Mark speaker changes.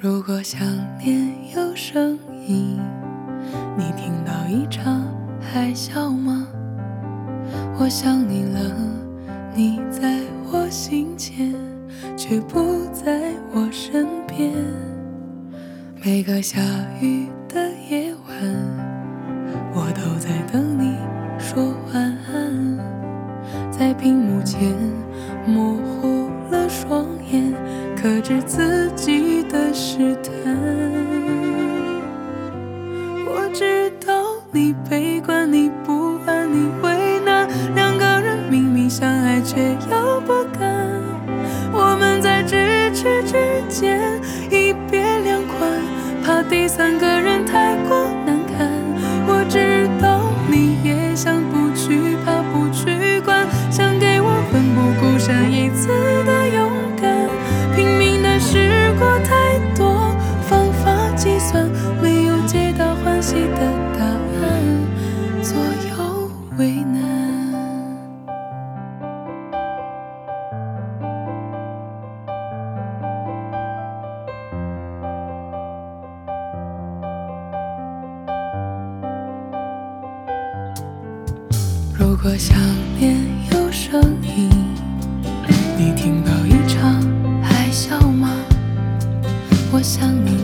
Speaker 1: 如果想念有声音，你听到一场海啸吗？我想你了，你在我心间，却不在我身边。每个下雨的夜晚，我都在等你说晚安。在屏幕前模糊了双眼，克制自己的试探。我知道你悲观，你不安，你为难，两个人明明相爱却又不敢。我们在咫尺之间一别两宽，怕第三个人太过难堪。我知道你也想不去，怕不去管，想给我奋不顾身一次的勇敢。拼命的试过太多方法计算，没有皆大欢喜的答案，左右为难。如果想念有声音，你听到一场海啸吗？我想你